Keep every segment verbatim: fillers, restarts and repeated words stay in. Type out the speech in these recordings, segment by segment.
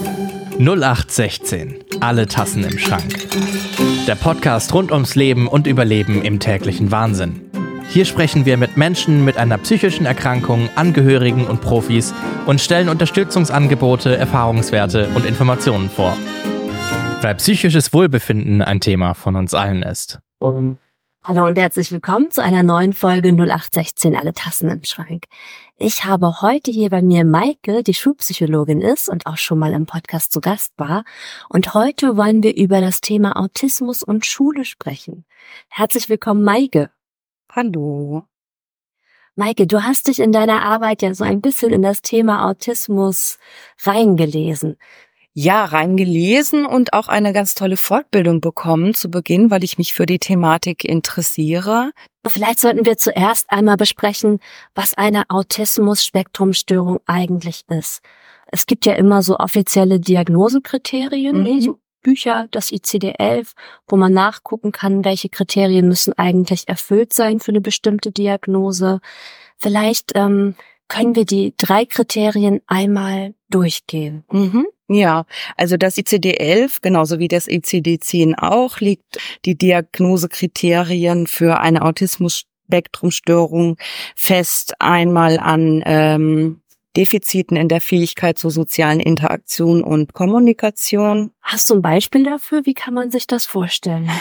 null acht sechzehn. Alle Tassen im Schrank. Der Podcast rund ums Leben und Überleben im täglichen Wahnsinn. Hier sprechen wir mit Menschen mit einer psychischen Erkrankung, Angehörigen und Profis und stellen Unterstützungsangebote, Erfahrungswerte und Informationen vor. Weil psychisches Wohlbefinden ein Thema von uns allen ist. Um. Hallo und herzlich willkommen zu einer neuen Folge null acht sechzehn, alle Tassen im Schrank. Ich habe heute hier bei mir Maike, die Schulpsychologin ist und auch schon mal im Podcast zu Gast war. Und heute wollen wir über das Thema Autismus und Schule sprechen. Herzlich willkommen, Maike. Hallo. Maike, du hast dich in deiner Arbeit ja so ein bisschen in das Thema Autismus reingelesen. Ja, reingelesen und auch eine ganz tolle Fortbildung bekommen zu Beginn, weil ich mich für die Thematik interessiere. Vielleicht sollten wir zuerst einmal besprechen, was eine Autismus-Spektrum-Störung eigentlich ist. Es gibt ja immer so offizielle Diagnosekriterien, mhm. so Bücher, das I C D elf, wo man nachgucken kann, welche Kriterien müssen eigentlich erfüllt sein für eine bestimmte Diagnose. Vielleicht ähm, können wir die drei Kriterien einmal durchgehen. Mhm. Ja, also das I C D elf, genauso wie das I C D zehn auch, legt die Diagnosekriterien für eine Autismus-Spektrum-Störung fest. Einmal an ähm, Defiziten in der Fähigkeit zur sozialen Interaktion und Kommunikation. Hast du ein Beispiel dafür? Wie kann man sich das vorstellen?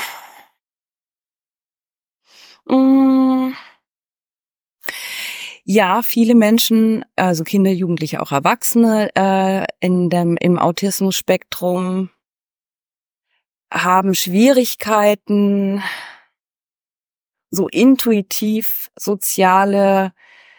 Mmh. Ja, viele Menschen, also Kinder, Jugendliche, auch Erwachsene äh, in dem im Autismus-Spektrum haben Schwierigkeiten, so intuitiv soziale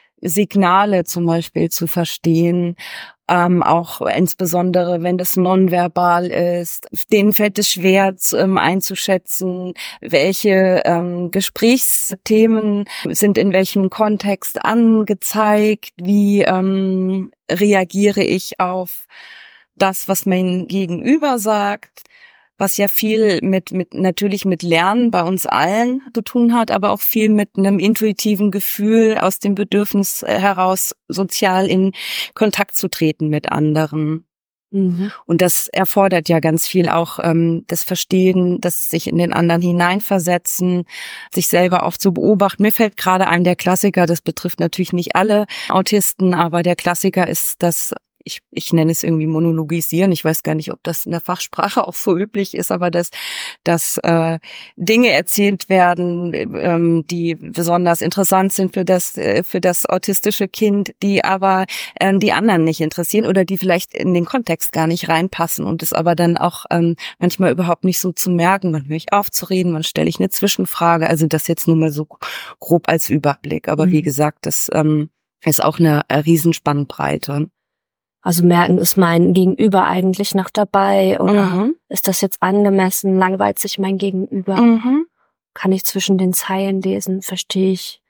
Signale zum Beispiel zu verstehen, ähm, auch insbesondere wenn das nonverbal ist. Denen fällt es schwer ähm, einzuschätzen, welche ähm, Gesprächsthemen sind in welchem Kontext angezeigt, wie ähm, reagiere ich auf das, was mein Gegenüber sagt. Was ja viel mit, mit, natürlich mit Lernen bei uns allen zu tun hat, aber auch viel mit einem intuitiven Gefühl aus dem Bedürfnis heraus, sozial in Kontakt zu treten mit anderen. Mhm. Und das erfordert ja ganz viel auch ähm, das Verstehen, das sich in den anderen hineinversetzen, sich selber auch zu beobachten. Mir fällt gerade ein, der Klassiker, das betrifft natürlich nicht alle Autisten, aber der Klassiker ist das, Ich, ich nenne es irgendwie monologisieren. Ich weiß gar nicht, ob das in der Fachsprache auch so üblich ist, aber dass, dass äh, Dinge erzählt werden, ähm, die besonders interessant sind für das äh, für das autistische Kind, die aber äh, die anderen nicht interessieren oder die vielleicht in den Kontext gar nicht reinpassen und es aber dann auch ähm, manchmal überhaupt nicht so zu merken. Wann höre ich auf zu reden? Wann stelle ich eine Zwischenfrage? Also das jetzt nur mal so grob als Überblick. Aber mhm. wie gesagt, das ähm, ist auch eine, eine Riesenspannbreite. Also merken, ist mein Gegenüber eigentlich noch dabei oder mhm. ist das jetzt angemessen? Langweilt sich mein Gegenüber? Mhm. Kann ich zwischen den Zeilen lesen? Verstehe ich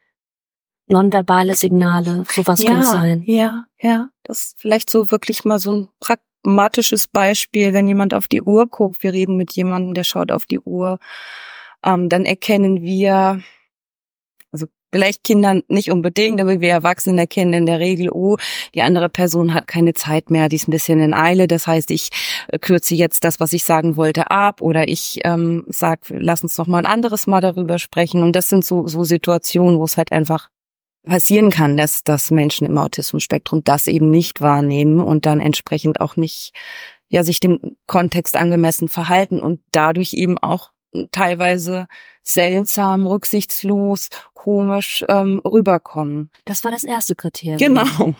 nonverbale Signale? Sowas ja, kann es sein. Ja, ja. Das ist vielleicht so wirklich mal so ein pragmatisches Beispiel, wenn jemand auf die Uhr guckt. Wir reden mit jemandem, der schaut auf die Uhr. Ähm, dann erkennen wir, also vielleicht Kindern nicht unbedingt, aber wir Erwachsenen erkennen in der Regel, oh, die andere Person hat keine Zeit mehr, die ist ein bisschen in Eile. Das heißt, ich äh, kürze jetzt das, was ich sagen wollte, ab oder ich ähm, sag, lass uns noch mal ein anderes Mal darüber sprechen. Und das sind so so Situationen, wo es halt einfach passieren kann, dass, dass Menschen im Autismus-Spektrum das eben nicht wahrnehmen und dann entsprechend auch nicht, ja, sich dem Kontext angemessen verhalten und dadurch eben auch teilweise seltsam, rücksichtslos, komisch ähm, rüberkommen. Das war das erste Kriterium. Genau.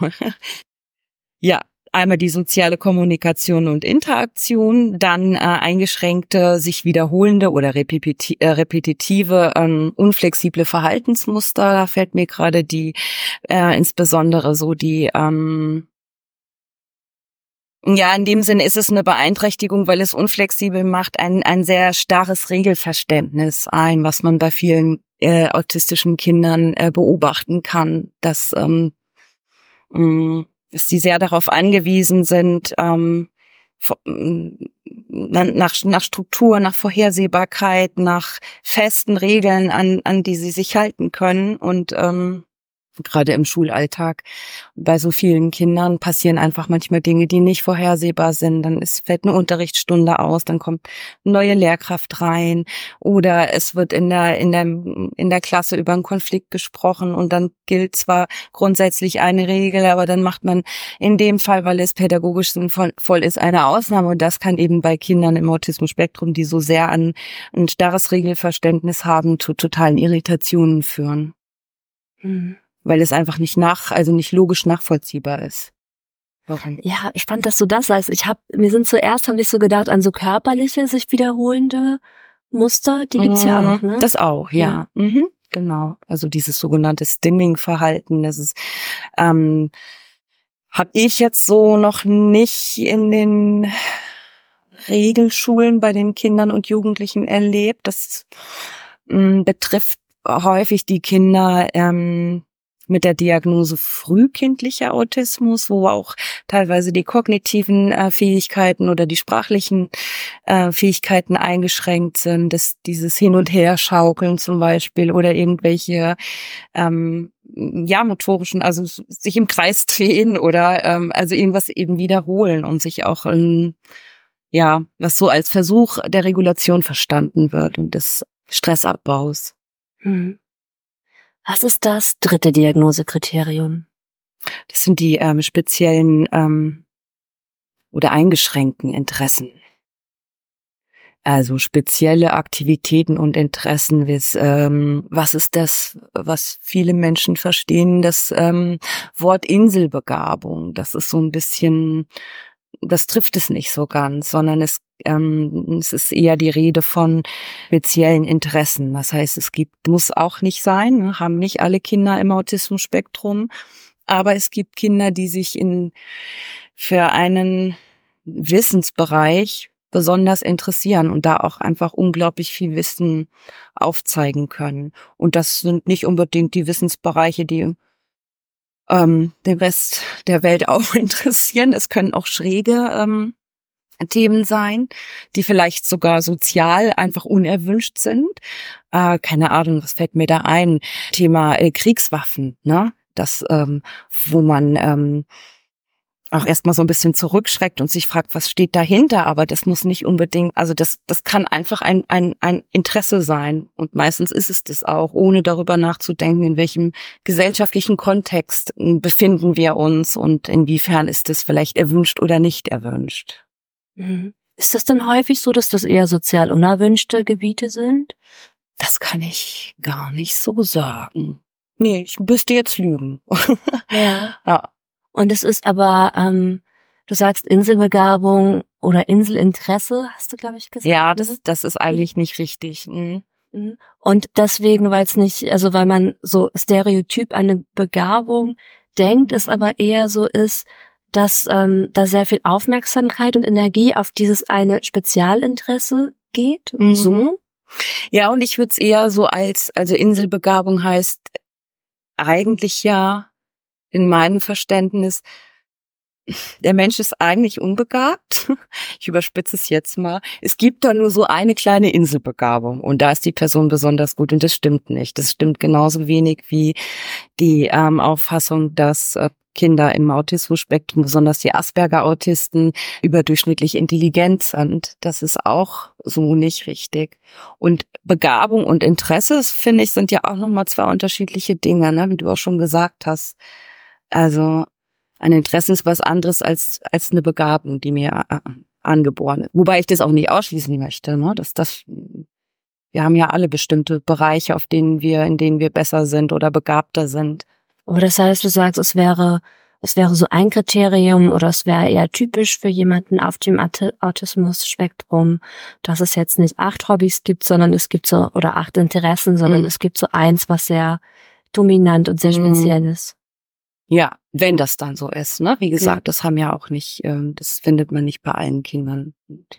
Ja, einmal die soziale Kommunikation und Interaktion, dann äh, eingeschränkte, sich wiederholende oder repeti- äh, repetitive, ähm, unflexible Verhaltensmuster. Da fällt mir gerade die, äh, insbesondere so die ähm, Ja, in dem Sinne ist es eine Beeinträchtigung, weil es unflexibel macht, ein ein sehr starres Regelverständnis ein, was man bei vielen äh, autistischen Kindern äh, beobachten kann, dass ähm, mh, dass die sehr darauf angewiesen sind, ähm, nach nach Struktur, nach Vorhersehbarkeit, nach festen Regeln, an an die sie sich halten können und ähm, Gerade im Schulalltag. Bei so vielen Kindern passieren einfach manchmal Dinge, die nicht vorhersehbar sind. Dann ist, fällt eine Unterrichtsstunde aus, dann kommt eine neue Lehrkraft rein oder es wird in der, in der, in der Klasse über einen Konflikt gesprochen und dann gilt zwar grundsätzlich eine Regel, aber dann macht man in dem Fall, weil es pädagogisch sinnvoll ist, eine Ausnahme und das kann eben bei Kindern im Autismus-Spektrum, die so sehr an ein starres Regelverständnis haben, zu totalen Irritationen führen. Mhm. Weil es einfach nicht nach, also nicht logisch nachvollziehbar ist. Warum? Ja, spannend, dass du das sagst. Ich habe, mir sind zuerst, habe ich so gedacht, an so körperliche, sich wiederholende Muster, die gibt's ja auch, ne? Das auch, ja. ja. Mhm. Genau. Also dieses sogenannte Stimming-Verhalten, das ist, ähm, habe ich jetzt so noch nicht in den Regelschulen bei den Kindern und Jugendlichen erlebt. Das ähm, betrifft häufig die Kinder, ähm, mit der Diagnose frühkindlicher Autismus, wo auch teilweise die kognitiven äh, Fähigkeiten oder die sprachlichen äh, Fähigkeiten eingeschränkt sind, dass dieses Hin- und Herschaukeln zum Beispiel oder irgendwelche ähm, ja motorischen, also sich im Kreis drehen oder ähm, also irgendwas eben wiederholen und sich auch ähm, ja, was so als Versuch der Regulation verstanden wird und des Stressabbaus. Hm. Was ist das dritte Diagnosekriterium? Das sind die ähm, speziellen ähm, oder eingeschränkten Interessen. Also spezielle Aktivitäten und Interessen. Bis, ähm, was ist das, was viele Menschen verstehen? Das ähm, Wort Inselbegabung. Das ist so ein bisschen, das trifft es nicht so ganz, sondern es, ähm, es ist eher die Rede von speziellen Interessen. Das heißt, es gibt, muss auch nicht sein, ne, haben nicht alle Kinder im Autismus-Spektrum, aber es gibt Kinder, die sich in für einen Wissensbereich besonders interessieren und da auch einfach unglaublich viel Wissen aufzeigen können. Und das sind nicht unbedingt die Wissensbereiche, die ähm, den Rest der Welt auch interessieren. Es können auch schräge ähm, Themen sein, die vielleicht sogar sozial einfach unerwünscht sind. Äh, keine Ahnung, was fällt mir da ein? Thema äh, Kriegswaffen, ne? Das, ähm, wo man ähm, auch erstmal so ein bisschen zurückschreckt und sich fragt, was steht dahinter, aber das muss nicht unbedingt, also das das kann einfach ein ein ein Interesse sein und meistens ist es das auch, ohne darüber nachzudenken, in welchem gesellschaftlichen Kontext befinden wir uns und inwiefern ist es vielleicht erwünscht oder nicht erwünscht. Mhm. Ist das denn häufig so, dass das eher sozial unerwünschte Gebiete sind? Das kann ich gar nicht so sagen. Nee, ich müsste jetzt lügen. Ja. Ja. Und es ist aber, ähm, du sagst Inselbegabung oder Inselinteresse, hast du, glaube ich, gesagt. Ja, das, das ist eigentlich nicht richtig. Mhm. Und deswegen, weil es nicht, also weil man so stereotyp eine Begabung denkt, es aber eher so ist, dass ähm, da sehr viel Aufmerksamkeit und Energie auf dieses eine Spezialinteresse geht. Mhm. So. Ja, und ich würde es eher so als, also Inselbegabung heißt eigentlich ja in meinem Verständnis, der Mensch ist eigentlich unbegabt. Ich überspitze es jetzt mal. Es gibt da nur so eine kleine Inselbegabung und da ist die Person besonders gut und das stimmt nicht. Das stimmt genauso wenig wie die ähm, Auffassung, dass äh, Kinder im Autismus-Spektrum, besonders die Asperger-Autisten, überdurchschnittlich intelligent sind. Das ist auch so nicht richtig. Und Begabung und Interesse, finde ich, sind ja auch nochmal zwei unterschiedliche Dinge, ne? Wie du auch schon gesagt hast. Also ein Interesse ist was anderes als als eine Begabung, die mir äh, angeboren ist. Wobei ich das auch nicht ausschließen möchte, ne? Dass das, wir haben ja alle bestimmte Bereiche, auf denen wir, in denen wir besser sind oder begabter sind. Aber das heißt, du sagst, es wäre, es wäre so ein Kriterium oder es wäre eher typisch für jemanden auf dem Autismus-Spektrum, dass es jetzt nicht acht Hobbys gibt, sondern es gibt so, oder acht Interessen, sondern mhm. es gibt so eins, was sehr dominant und sehr speziell mhm. ist. Ja, wenn das dann so ist, ne? Wie gesagt, ja. Das haben ja auch nicht, ähm, das findet man nicht bei allen Kindern.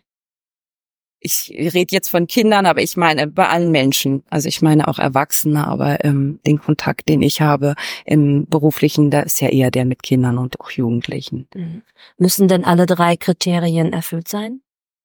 Ich rede jetzt von Kindern, aber ich meine bei allen Menschen. Also ich meine auch Erwachsene, aber ähm, den Kontakt, den ich habe im Beruflichen, da ist ja eher der mit Kindern und auch Jugendlichen. Mhm. Müssen denn alle drei Kriterien erfüllt sein?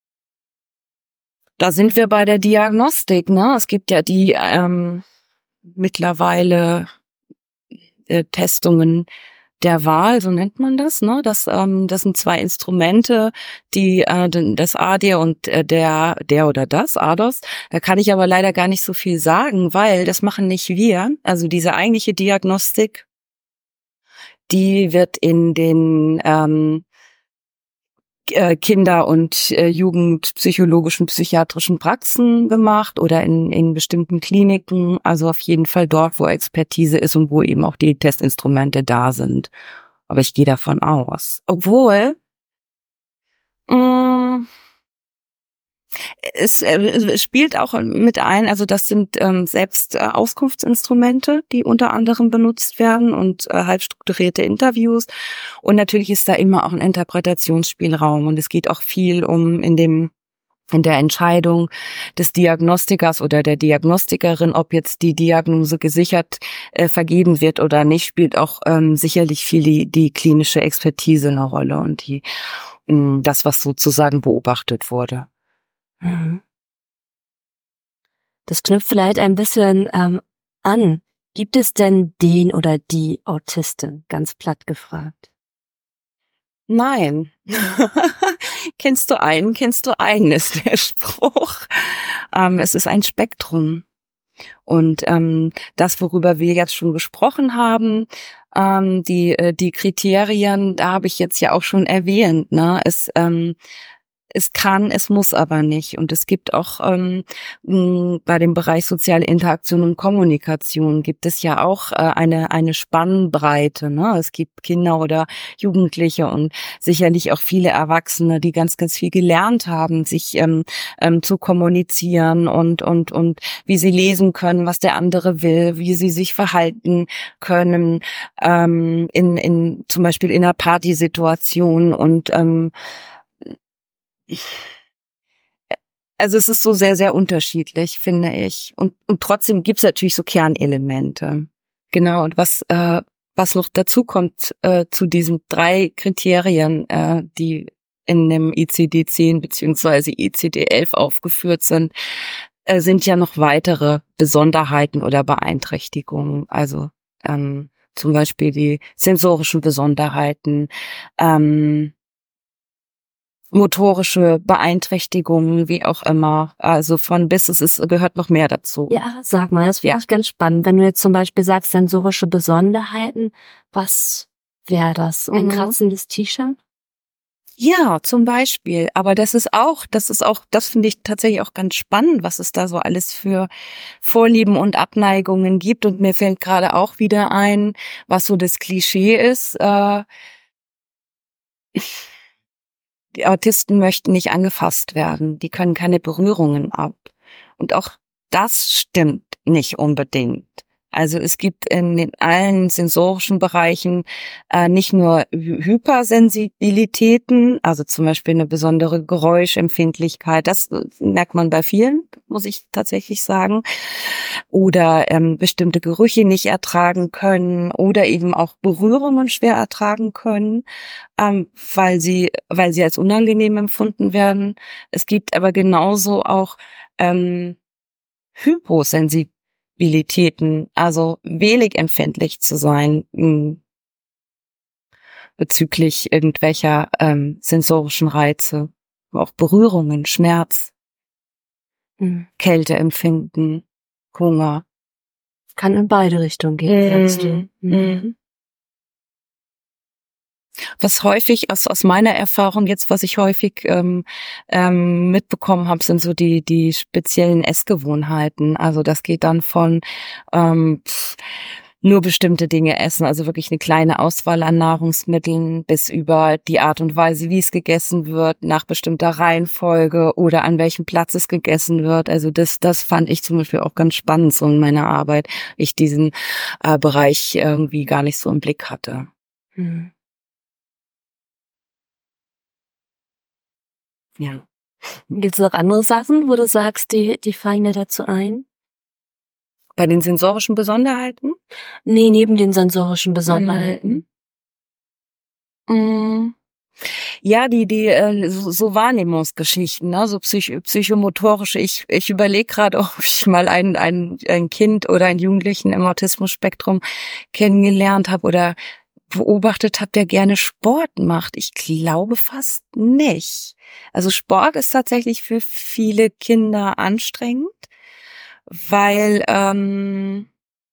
Da sind wir bei der Diagnostik, ne? Es gibt ja die ähm, mittlerweile äh, Testungen der Wahl, so nennt man das, ne? Das, ähm, das sind zwei Instrumente, die äh, das A D und äh, der, der oder das, A D O S. Da kann ich aber leider gar nicht so viel sagen, weil das machen nicht wir. Also diese eigentliche Diagnostik, die wird in den ähm, Kinder- und äh, Jugendpsychologischen, psychiatrischen Praxen gemacht oder in, in bestimmten Kliniken. Also auf jeden Fall dort, wo Expertise ist und wo eben auch die Testinstrumente da sind. Aber ich gehe davon aus. Obwohl, mh, es, äh, es spielt auch mit ein, also das sind ähm, selbst äh, Auskunftsinstrumente, die unter anderem benutzt werden und äh, halb strukturierte Interviews. Und natürlich ist da immer auch ein Interpretationsspielraum und es geht auch viel um in dem in der Entscheidung des Diagnostikers oder der Diagnostikerin, ob jetzt die Diagnose gesichert äh, vergeben wird oder nicht, spielt auch ähm, sicherlich viel die, die klinische Expertise eine Rolle und die mh, das, was sozusagen beobachtet wurde. Mhm. Das knüpft vielleicht ein bisschen ähm, an. Gibt es denn den oder die Autistin, ganz platt gefragt? Nein. Kennst du einen, kennst du einen, ist der Spruch. Ähm, es ist ein Spektrum. Und ähm, das, worüber wir jetzt schon gesprochen haben, ähm, die äh, die Kriterien, da habe ich jetzt ja auch schon erwähnt, ne? Es ähm, Es kann, es muss aber nicht. Und es gibt auch ähm, mh, bei dem Bereich soziale Interaktion und Kommunikation gibt es ja auch äh, eine eine Spannbreite. Ne? Es gibt Kinder oder Jugendliche und sicherlich auch viele Erwachsene, die ganz, ganz viel gelernt haben, sich ähm, ähm, zu kommunizieren und und und wie sie lesen können, was der andere will, wie sie sich verhalten können ähm, in in zum Beispiel in einer Partysituation und ähm, Also es ist so sehr, sehr unterschiedlich, finde ich. Und, und trotzdem gibt's natürlich so Kernelemente. Genau, und was äh, was noch dazu kommt äh, zu diesen drei Kriterien, äh, die in dem I C D zehn beziehungsweise I C D elf aufgeführt sind, äh, sind ja noch weitere Besonderheiten oder Beeinträchtigungen. Also ähm, zum Beispiel die sensorischen Besonderheiten, ähm, motorische Beeinträchtigungen, wie auch immer. Also von bis, es ist, gehört noch mehr dazu. Ja, sag mal, das wäre Ja. ganz spannend. Wenn du jetzt zum Beispiel sagst, sensorische Besonderheiten, was wäre das? Ein Mhm. kratzendes T-Shirt? Ja, zum Beispiel. Aber das ist auch, das ist auch, das finde ich tatsächlich auch ganz spannend, was es da so alles für Vorlieben und Abneigungen gibt. Und mir fällt gerade auch wieder ein, was so das Klischee ist. Äh, Die Autisten möchten nicht angefasst werden. Die können keine Berührungen ab. Und auch das stimmt nicht unbedingt. Also es gibt in den allen sensorischen Bereichen äh, nicht nur Hy- Hypersensibilitäten, also zum Beispiel eine besondere Geräuschempfindlichkeit. Das äh, merkt man bei vielen, muss ich tatsächlich sagen. Oder ähm, bestimmte Gerüche nicht ertragen können oder eben auch Berührungen schwer ertragen können, ähm, weil sie, weil sie als unangenehm empfunden werden. Es gibt aber genauso auch ähm, Hyposensibilitäten, also wenig empfindlich zu sein mh, bezüglich irgendwelcher ähm, sensorischen Reize, auch Berührungen, Schmerz, Hm. Kälteempfinden, Hunger. Kann in beide Richtungen gehen, sagst du. Mhm. Was häufig aus aus meiner Erfahrung jetzt, was ich häufig ähm, ähm, mitbekommen habe, sind so die die speziellen Essgewohnheiten. Also das geht dann von ähm, pff, nur bestimmte Dinge essen, also wirklich eine kleine Auswahl an Nahrungsmitteln, bis über die Art und Weise, wie es gegessen wird, nach bestimmter Reihenfolge oder an welchem Platz es gegessen wird. Also das das fand ich zum Beispiel auch ganz spannend so in meiner Arbeit, ich diesen äh, Bereich irgendwie gar nicht so im Blick hatte. Hm. Ja. Gibt es noch andere Sachen, wo du sagst, die, die fallen dir dazu ein? Bei den sensorischen Besonderheiten? Nee, neben den sensorischen Besonderheiten. Mm. Ja, die die äh, so, so Wahrnehmungsgeschichten, ne, so psych psychomotorische. Ich ich überlege gerade, ob ich mal ein ein ein Kind oder einen Jugendlichen im Autismus-Spektrum kennengelernt habe oder beobachtet habe, der gerne Sport macht. Ich glaube fast nicht. Also Sport ist tatsächlich für viele Kinder anstrengend, weil ähm,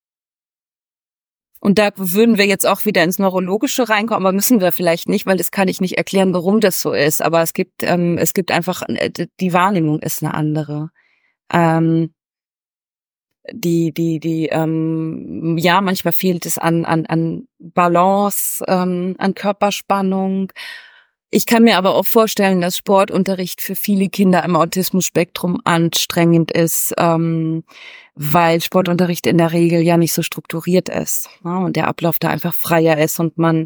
und da würden wir jetzt auch wieder ins Neurologische reinkommen, aber müssen wir vielleicht nicht, weil das kann ich nicht erklären, warum das so ist. Aber es gibt, ähm, es gibt einfach, die Wahrnehmung ist eine andere. Ähm, die, die, die, ähm, ja, manchmal fehlt es an, an, an Balance, ähm, an Körperspannung. Ich kann mir aber auch vorstellen, dass Sportunterricht für viele Kinder im Autismus-Spektrum anstrengend ist, ähm, weil Sportunterricht in der Regel ja nicht so strukturiert ist, ja, und der Ablauf da einfach freier ist und man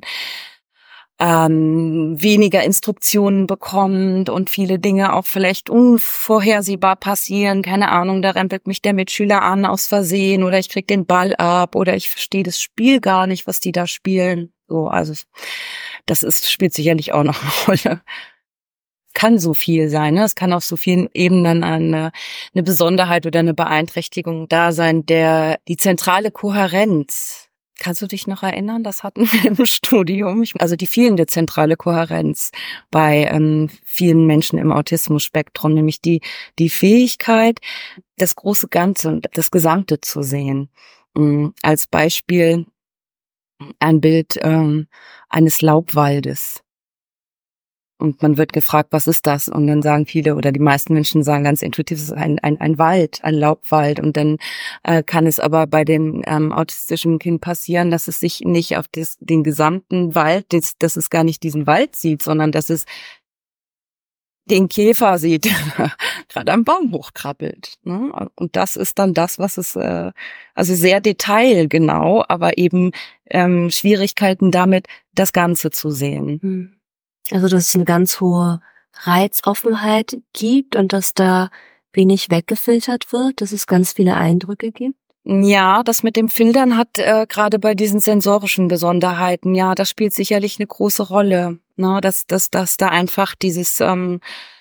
ähm, weniger Instruktionen bekommt und viele Dinge auch vielleicht unvorhersehbar passieren. Keine Ahnung, da rempelt mich der Mitschüler an aus Versehen oder ich krieg den Ball ab oder ich verstehe das Spiel gar nicht, was die da spielen. So, also das ist spielt sicherlich auch noch eine Rolle. Kann so viel sein, ne? Es kann auf so vielen Ebenen eine, eine Besonderheit oder eine Beeinträchtigung da sein. Der die zentrale Kohärenz. Kannst du dich noch erinnern? Das hatten wir im Studium. Also die fehlende zentrale Kohärenz bei ähm, vielen Menschen im Autismus-Spektrum, nämlich die die Fähigkeit, das große Ganze und das Gesamte zu sehen. Ähm, als Beispiel ein Bild ähm, eines Laubwaldes. Und man wird gefragt, was ist das? Und dann sagen viele oder die meisten Menschen sagen ganz intuitiv, es ist ein, ein, ein Wald, ein Laubwald. Und dann äh, kann es aber bei dem ähm, autistischen Kind passieren, dass es sich nicht auf das, den gesamten Wald, das, dass es gar nicht diesen Wald sieht, sondern dass es den Käfer sieht, der gerade am Baum hochkrabbelt. Ne? Und das ist dann das, was es, äh, also sehr detailgenau, aber eben ähm, Schwierigkeiten damit, das Ganze zu sehen. Hm. Also, dass es eine ganz hohe Reizoffenheit gibt und dass da wenig weggefiltert wird, dass es ganz viele Eindrücke gibt? Ja, das mit dem Filtern hat äh, gerade bei diesen sensorischen Besonderheiten, ja, das spielt sicherlich eine große Rolle. Ne? Dass, dass, dass da einfach dieses, ähm,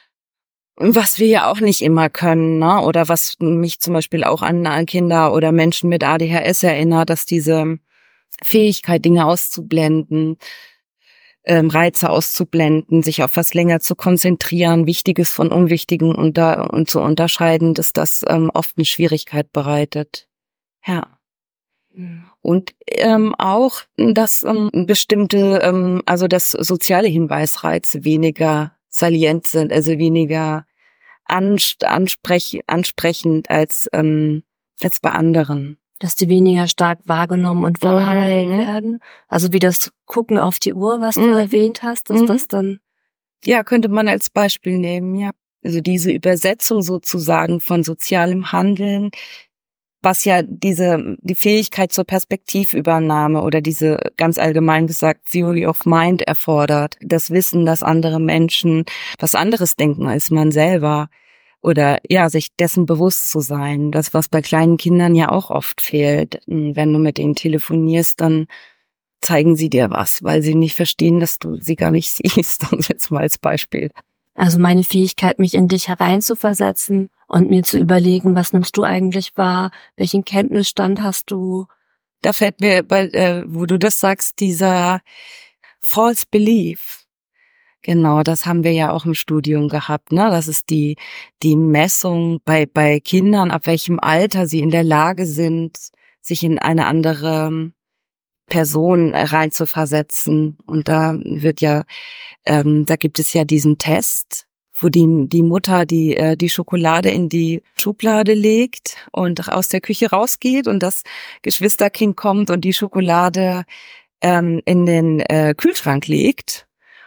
was wir ja auch nicht immer können, ne? Oder was mich zum Beispiel auch an, an Kinder oder Menschen mit A D H S erinnert, dass diese Fähigkeit, Dinge auszublenden, Ähm, Reize auszublenden, sich auf was länger zu konzentrieren, Wichtiges von Unwichtigen und, da, und zu unterscheiden, dass das ähm, oft eine Schwierigkeit bereitet. Ja. Mhm. Und ähm, auch, dass ähm, bestimmte, ähm, also dass soziale Hinweisreize weniger salient sind, also weniger ansprech, ansprechend als, ähm, als bei anderen. Dass die weniger stark wahrgenommen und wahrgenommen werden. Also wie das Gucken auf die Uhr, was du mhm. erwähnt hast, dass mhm. das dann... Ja, könnte man als Beispiel nehmen, ja. Also diese Übersetzung sozusagen von sozialem Handeln, was ja diese, die Fähigkeit zur Perspektivübernahme oder diese ganz allgemein gesagt Theory of Mind erfordert. Das Wissen, dass andere Menschen was anderes denken als man selber. Oder ja, sich dessen bewusst zu sein. Das, was bei kleinen Kindern ja auch oft fehlt. Wenn du mit ihnen telefonierst, dann zeigen sie dir was, weil sie nicht verstehen, dass du sie gar nicht siehst. Und jetzt mal als Beispiel. Also meine Fähigkeit, mich in dich hereinzuversetzen und mir zu überlegen, was nimmst du eigentlich wahr? Welchen Kenntnisstand hast du? Da fällt mir, bei, äh, wo du das sagst, dieser False Belief. Genau, das haben wir ja auch im Studium gehabt, ne? Das ist die die Messung bei bei Kindern, ab welchem Alter sie in der Lage sind, sich in eine andere Person reinzuversetzen. Und da wird ja, ähm, da gibt es ja diesen Test, wo die die Mutter die äh, die Schokolade in die Schublade legt und aus der Küche rausgeht und das Geschwisterkind kommt und die Schokolade ähm, in den äh, Kühlschrank legt.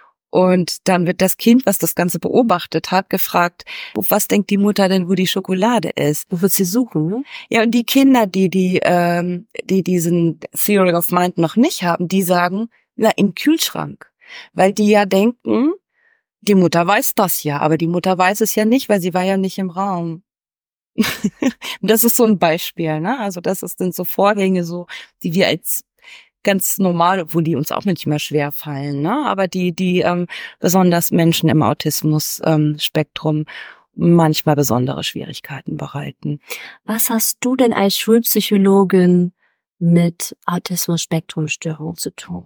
Und dann wird das Kind, was das Ganze beobachtet hat, gefragt, was denkt die Mutter denn, wo die Schokolade ist? Wo wird sie suchen? Ne? Ja, und die Kinder, die die ähm, die diesen Theory of Mind noch nicht haben, die sagen, na, im Kühlschrank. Weil die ja denken, die Mutter weiß das ja, aber die Mutter weiß es ja nicht, weil sie war ja nicht im Raum. Das ist so ein Beispiel, ne? Also das sind so Vorgänge, so die wir als ganz normal, obwohl die uns auch manchmal schwer fallen, ne? Aber die, die ähm, besonders Menschen im Autismus-Spektrum ähm, manchmal besondere Schwierigkeiten bereiten. Was hast du denn als Schulpsychologin mit Autismus-Spektrum-Störung zu tun?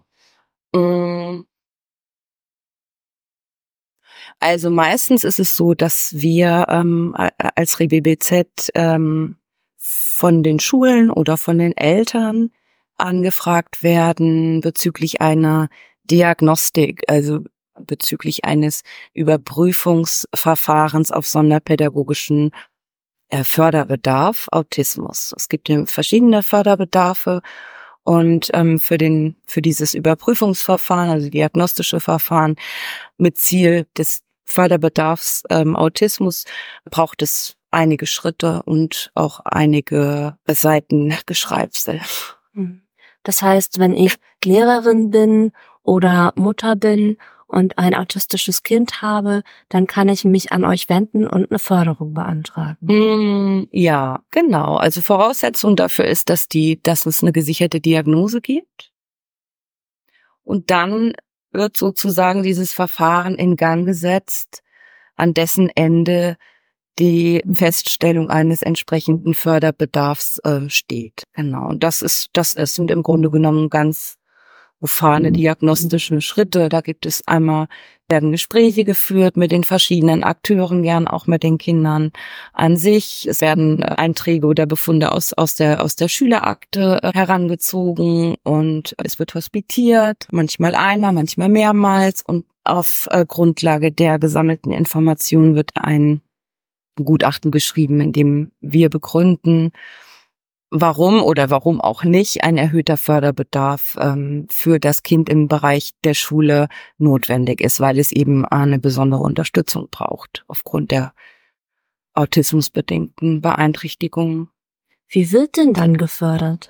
Also meistens ist es so, dass wir ähm, als R E B B Z ähm, von den Schulen oder von den Eltern angefragt werden bezüglich einer Diagnostik, also bezüglich eines Überprüfungsverfahrens auf sonderpädagogischen äh, Förderbedarf, Autismus. Es gibt ja verschiedene Förderbedarfe und ähm, für den für dieses Überprüfungsverfahren, also diagnostische Verfahren mit Ziel des Förderbedarfs ähm, Autismus, braucht es einige Schritte und auch einige Seiten Geschreibsel. Das heißt, wenn ich Lehrerin bin oder Mutter bin und ein autistisches Kind habe, dann kann ich mich an euch wenden und eine Förderung beantragen. Ja, genau. Also Voraussetzung dafür ist, dass die, dass es eine gesicherte Diagnose gibt. Und dann wird sozusagen dieses Verfahren in Gang gesetzt, an dessen Ende die Feststellung eines entsprechenden Förderbedarfs äh, steht. Genau. Und das ist, das ist, sind im Grunde genommen ganz profane diagnostische Schritte. Da gibt es einmal, werden Gespräche geführt mit den verschiedenen Akteuren, gern auch mit den Kindern an sich. Es werden Einträge oder Befunde aus, aus der, aus der Schülerakte herangezogen und es wird hospitiert, manchmal einmal, manchmal mehrmals, und auf äh, Grundlage der gesammelten Informationen wird ein Gutachten geschrieben, in dem wir begründen, warum oder warum auch nicht ein erhöhter Förderbedarf ähm, für das Kind im Bereich der Schule notwendig ist, weil es eben eine besondere Unterstützung braucht aufgrund der autismusbedingten Beeinträchtigungen. Wie wird denn dann gefördert?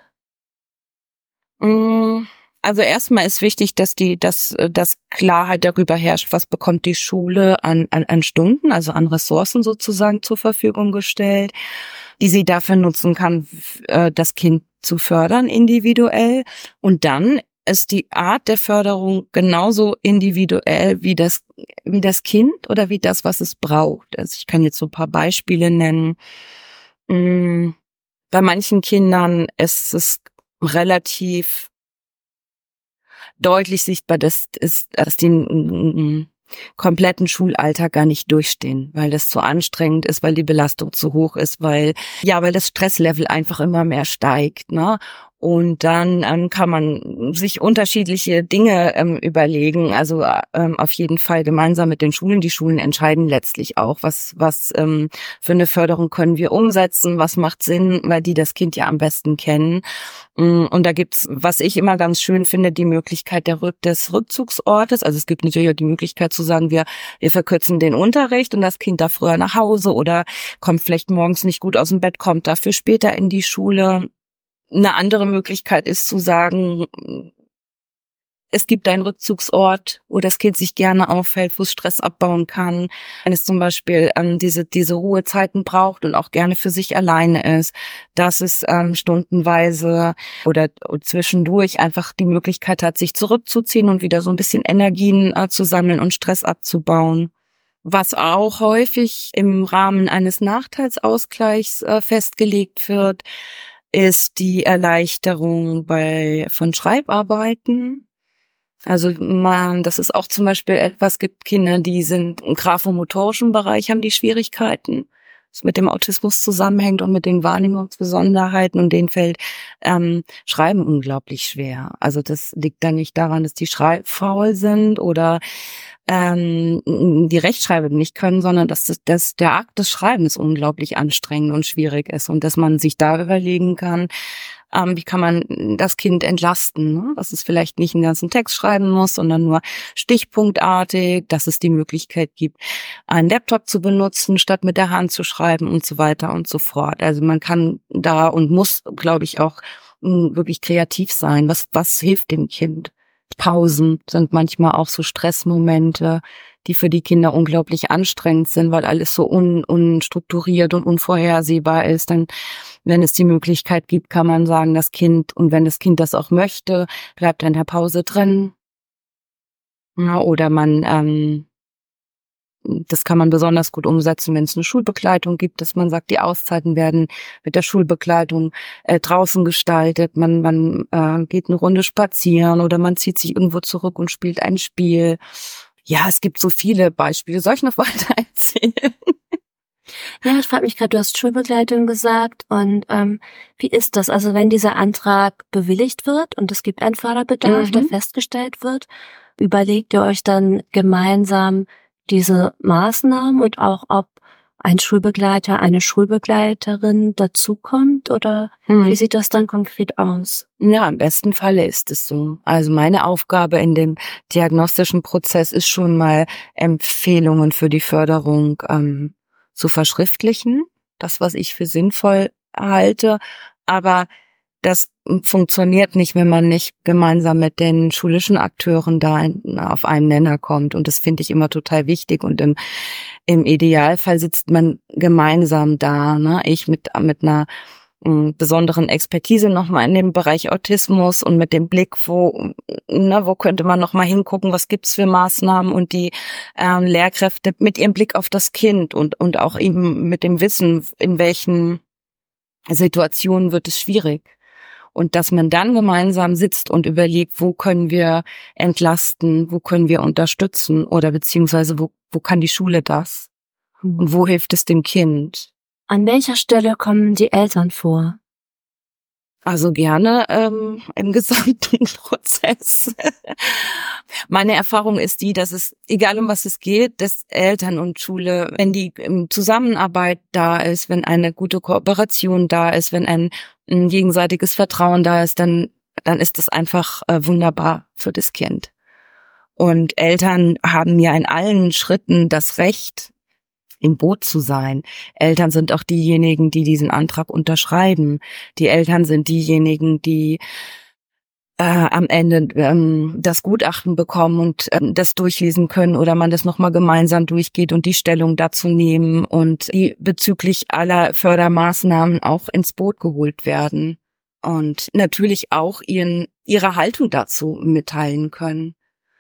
Also erstmal ist wichtig, dass die, dass, dass Klarheit darüber herrscht, was bekommt die Schule an, an, an Stunden, also an Ressourcen sozusagen zur Verfügung gestellt, die sie dafür nutzen kann, das Kind zu fördern individuell. Und dann ist die Art der Förderung genauso individuell wie das, wie das Kind oder wie das, was es braucht. Also ich kann jetzt so ein paar Beispiele nennen. Bei manchen Kindern ist es relativ deutlich sichtbar, dass, ist, dass die einen kompletten Schulalltag gar nicht durchstehen, weil das zu anstrengend ist, weil die Belastung zu hoch ist, weil ja, weil das Stresslevel einfach immer mehr steigt, ne? Und dann ähm, kann man sich unterschiedliche Dinge ähm, überlegen. Also ähm, auf jeden Fall gemeinsam mit den Schulen. Die Schulen entscheiden letztlich auch, was was ähm, für eine Förderung können wir umsetzen, was macht Sinn, weil die das Kind ja am besten kennen. Und da gibt's, was ich immer ganz schön finde, die Möglichkeit der Rück- des Rückzugsortes. Also es gibt natürlich auch die Möglichkeit zu sagen, wir wir verkürzen den Unterricht und das Kind darf früher nach Hause oder kommt vielleicht morgens nicht gut aus dem Bett, kommt dafür später in die Schule. Eine andere Möglichkeit ist zu sagen, es gibt einen Rückzugsort, wo das Kind sich gerne aufhält, wo es Stress abbauen kann. Wenn es zum Beispiel ähm, diese diese Ruhezeiten braucht und auch gerne für sich alleine ist, dass es ähm, stundenweise oder zwischendurch einfach die Möglichkeit hat, sich zurückzuziehen und wieder so ein bisschen Energien äh, zu sammeln und Stress abzubauen. Was auch häufig im Rahmen eines Nachteilsausgleichs äh, festgelegt wird, ist die Erleichterung bei von Schreibarbeiten. Also man, das ist auch zum Beispiel etwas, gibt Kinder, die sind im graphomotorischen Bereich, haben die Schwierigkeiten, das mit dem Autismus zusammenhängt und mit den Wahrnehmungsbesonderheiten, und denen fällt ähm, Schreiben unglaublich schwer. Also das liegt dann nicht daran, dass die schreibfaul sind oder ähm, die Rechtschreibung nicht können, sondern dass, das, dass der Akt des Schreibens unglaublich anstrengend und schwierig ist und dass man sich da überlegen kann, ähm, wie kann man das Kind entlasten, ne? Dass es vielleicht nicht einen ganzen Text schreiben muss, sondern nur stichpunktartig, dass es die Möglichkeit gibt, einen Laptop zu benutzen, statt mit der Hand zu schreiben und so weiter und so fort. Also man kann da und muss, glaube ich, auch mh, wirklich kreativ sein. Was, was hilft dem Kind? Pausen sind manchmal auch so Stressmomente, die für die Kinder unglaublich anstrengend sind, weil alles so un, unstrukturiert und unvorhersehbar ist. Dann Wenn es die Möglichkeit gibt, kann man sagen, das Kind, und wenn das Kind das auch möchte, bleibt in der Pause drin. Ja, oder man, ähm, das kann man besonders gut umsetzen, wenn es eine Schulbegleitung gibt, dass man sagt, die Auszeiten werden mit der Schulbegleitung äh, draußen gestaltet. Man, man äh, geht eine Runde spazieren oder man zieht sich irgendwo zurück und spielt ein Spiel. Ja, es gibt so viele Beispiele. Soll ich noch weiter erzählen? Ja, ich frage mich gerade, du hast Schulbegleitung gesagt und ähm, wie ist das? Also wenn dieser Antrag bewilligt wird und es gibt einen Förderbedarf, mhm. der festgestellt wird, überlegt ihr euch dann gemeinsam diese Maßnahmen und auch, ob ein Schulbegleiter, eine Schulbegleiterin dazukommt oder hm. wie sieht das dann konkret aus? Ja, im besten Falle ist es so. Also meine Aufgabe in dem diagnostischen Prozess ist schon mal Empfehlungen für die Förderung ähm, zu verschriftlichen, das, was ich für sinnvoll halte, aber das funktioniert nicht, wenn man nicht gemeinsam mit den schulischen Akteuren da auf einen Nenner kommt. Und das finde ich immer total wichtig. Und im, im Idealfall sitzt man gemeinsam da. Ne? Ich mit, mit einer m, besonderen Expertise nochmal in dem Bereich Autismus und mit dem Blick, wo, ne, wo könnte man nochmal hingucken, was gibt's für Maßnahmen, und die ähm, Lehrkräfte mit ihrem Blick auf das Kind und, und auch eben mit dem Wissen, in welchen Situationen wird es schwierig. Und dass man dann gemeinsam sitzt und überlegt, wo können wir entlasten, wo können wir unterstützen oder beziehungsweise wo, wo kann die Schule das? Und wo hilft es dem Kind? An welcher Stelle kommen die Eltern vor? Also gerne ähm, im gesamten Prozess. Meine Erfahrung ist die, dass es, egal um was es geht, dass Eltern und Schule, wenn die Zusammenarbeit da ist, wenn eine gute Kooperation da ist, wenn ein, ein gegenseitiges Vertrauen da ist, dann dann ist das einfach äh, wunderbar für das Kind. Und Eltern haben ja in allen Schritten das Recht, im Boot zu sein. Eltern sind auch diejenigen, die diesen Antrag unterschreiben. Die Eltern sind diejenigen, die äh, am Ende ähm, das Gutachten bekommen und ähm, das durchlesen können oder man das nochmal gemeinsam durchgeht und die Stellung dazu nehmen und die bezüglich aller Fördermaßnahmen auch ins Boot geholt werden und natürlich auch ihren ihre Haltung dazu mitteilen können.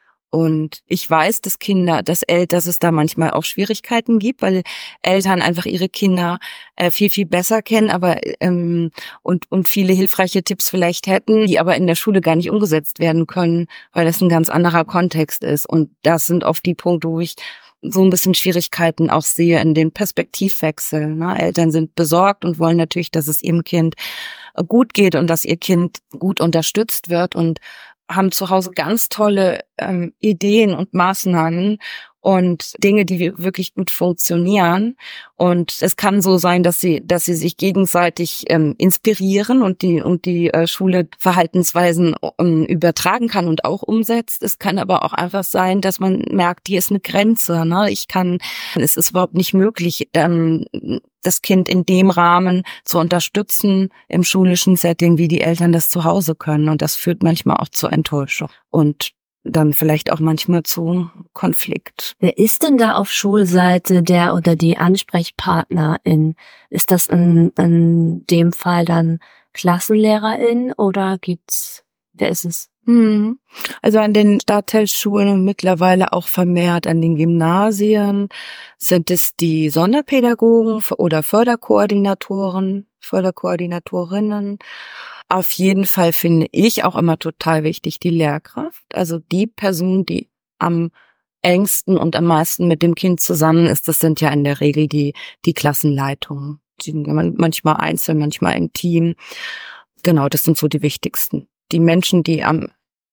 Und ich weiß, dass Kinder, dass, El- dass es da manchmal auch Schwierigkeiten gibt, weil Eltern einfach ihre Kinder äh, viel, viel besser kennen, aber ähm, und und viele hilfreiche Tipps vielleicht hätten, die aber in der Schule gar nicht umgesetzt werden können, weil das ein ganz anderer Kontext ist. Und das sind oft die Punkte, wo ich so ein bisschen Schwierigkeiten auch sehe in den Perspektivwechsel. Ne? Eltern sind besorgt und wollen natürlich, dass es ihrem Kind gut geht und dass ihr Kind gut unterstützt wird und haben zu Hause ganz tolle ähm, Ideen und Maßnahmen und Dinge, die wirklich gut funktionieren. Und es kann so sein, dass sie, dass sie sich gegenseitig ähm, inspirieren und die und die äh, Schule Verhaltensweisen ähm, übertragen kann und auch umsetzt. Es kann aber auch einfach sein, dass man merkt, hier ist eine Grenze. Ne? Ich kann, es ist überhaupt nicht möglich, ähm, das Kind in dem Rahmen zu unterstützen im schulischen Setting, wie die Eltern das zu Hause können. Und das führt manchmal auch zur Enttäuschung und dann vielleicht auch manchmal zu Konflikt. Wer ist denn da auf Schulseite der oder die Ansprechpartnerin? Ist das in, in dem Fall dann Klassenlehrerin oder gibt's, wer ist es? Hm. Also an den Stadtteilschulen und mittlerweile auch vermehrt an den Gymnasien sind es die Sonderpädagogen oder Förderkoordinatoren, Förderkoordinatorinnen. Auf jeden Fall finde ich auch immer total wichtig die Lehrkraft, also die Person, die am engsten und am meisten mit dem Kind zusammen ist. Das sind ja in der Regel die die Klassenleitungen. Die sind manchmal einzeln, manchmal im Team. Genau, das sind so die wichtigsten. Die Menschen, die am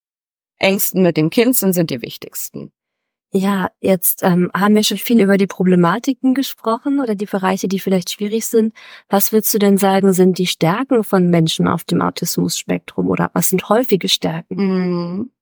engsten mit dem Kind sind, sind die wichtigsten. Ja, jetzt ähm, haben wir schon viel über die Problematiken gesprochen oder die Bereiche, die vielleicht schwierig sind. Was würdest du denn sagen, sind die Stärken von Menschen auf dem Autismus-Spektrum oder was sind häufige Stärken? Mhm.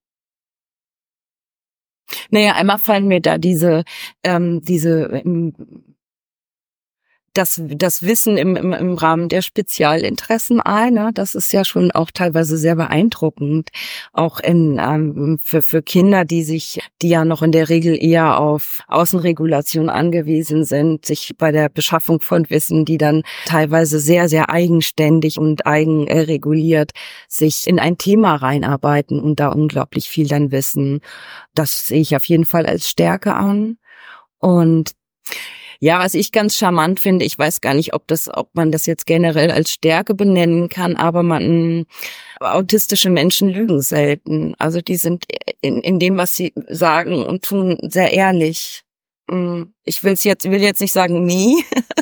Naja, einmal fallen mir da diese, ähm, diese, ähm, das, das Wissen im, im, im Rahmen der Spezialinteressen ein. Ne? Das ist ja schon auch teilweise sehr beeindruckend. Auch in, ähm, für, für Kinder, die sich, die ja noch in der Regel eher auf Außenregulation angewiesen sind, sich bei der Beschaffung von Wissen, die dann teilweise sehr, sehr eigenständig und eigenreguliert sich in ein Thema reinarbeiten und da unglaublich viel dann wissen. Das sehe ich auf jeden Fall als Stärke an. Und ja, was ich ganz charmant finde, ich weiß gar nicht, ob das, ob man das jetzt generell als Stärke benennen kann, aber man, autistische Menschen lügen selten. Also die sind in, in dem, was sie sagen und tun, sehr ehrlich. Ich will's jetzt, will jetzt nicht sagen nie.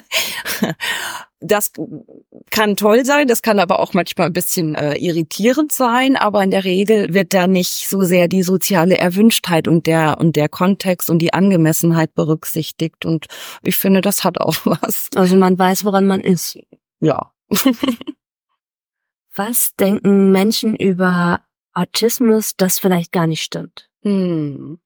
Das kann toll sein, das kann aber auch manchmal ein bisschen äh, irritierend sein, aber in der Regel wird da nicht so sehr die soziale Erwünschtheit und der und der Kontext und die Angemessenheit berücksichtigt, und ich finde, das hat auch was. Also man weiß, woran man ist. Ja. Was denken Menschen über Autismus, das vielleicht gar nicht stimmt? Hm.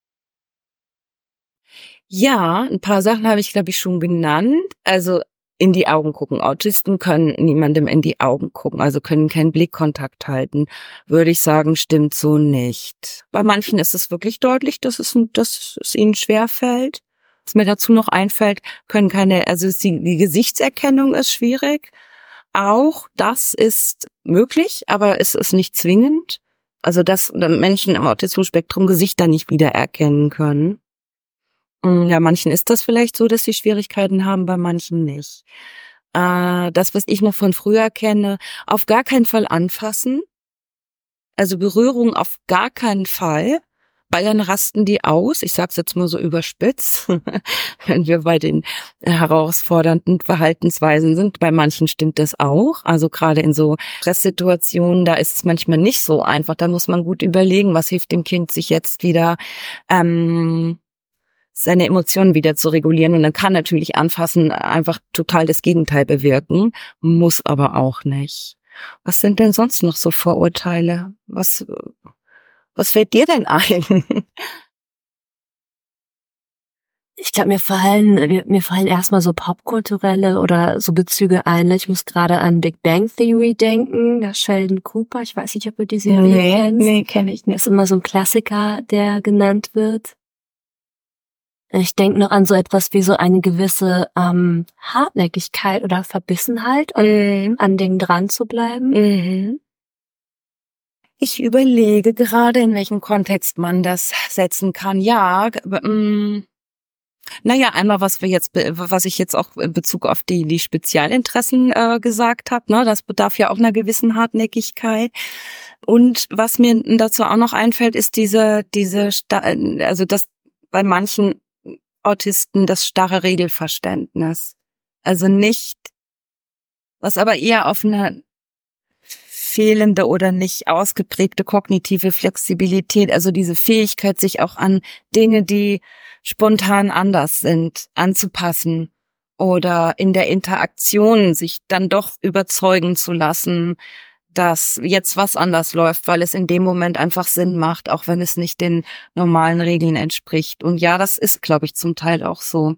Ja, ein paar Sachen habe ich, glaube ich, schon genannt. Also in die Augen gucken. Autisten können niemandem in die Augen gucken, also können keinen Blickkontakt halten. Würde ich sagen, stimmt so nicht. Bei manchen ist es wirklich deutlich, dass es, dass es ihnen schwerfällt. Was mir dazu noch einfällt, können keine, also die, die Gesichtserkennung ist schwierig. Auch das ist möglich, aber es ist nicht zwingend. Also dass Menschen im Autismus-Spektrum Gesichter nicht wiedererkennen können. Ja, manchen ist das vielleicht so, dass sie Schwierigkeiten haben, bei manchen nicht. Äh, das, was ich noch von früher kenne, auf gar keinen Fall anfassen. Also Berührung auf gar keinen Fall, weil dann rasten die aus. Ich sag's jetzt mal so überspitzt, wenn wir bei den herausfordernden Verhaltensweisen sind. Bei manchen stimmt das auch. Also gerade in so Stresssituationen, da ist es manchmal nicht so einfach. Da muss man gut überlegen, was hilft dem Kind, sich jetzt wieder ähm, seine Emotionen wieder zu regulieren. Und dann kann natürlich Anfassen einfach total das Gegenteil bewirken, muss aber auch nicht. Was sind denn sonst noch so Vorurteile? Was, was fällt dir denn ein? Ich glaube, mir fallen, mir, mir fallen erstmal so popkulturelle oder so Bezüge ein. Ich muss gerade an Big Bang Theory denken, der Sheldon Cooper. Ich weiß nicht, ob du die Serie nee, kennst. Nee, kenne ich nicht. Das ist immer so ein Klassiker, der genannt wird. Ich denke noch an so etwas wie so eine gewisse ähm, Hartnäckigkeit oder Verbissenheit, mhm. an Dingen dran zu bleiben. Mhm. Ich überlege gerade, in welchem Kontext man das setzen kann. Ja, ähm, naja, einmal, was wir jetzt, was ich jetzt auch in Bezug auf die, die Spezialinteressen äh, gesagt habe, ne, das bedarf ja auch einer gewissen Hartnäckigkeit. Und was mir dazu auch noch einfällt, ist diese, diese, also das bei manchen Autisten das starre Regelverständnis. Also nicht, was aber eher auf eine fehlende oder nicht ausgeprägte kognitive Flexibilität, also diese Fähigkeit, sich auch an Dinge, die spontan anders sind, anzupassen oder in der Interaktion sich dann doch überzeugen zu lassen, dass jetzt was anders läuft, weil es in dem Moment einfach Sinn macht, auch wenn es nicht den normalen Regeln entspricht. Und ja, das ist, glaube ich, zum Teil auch so.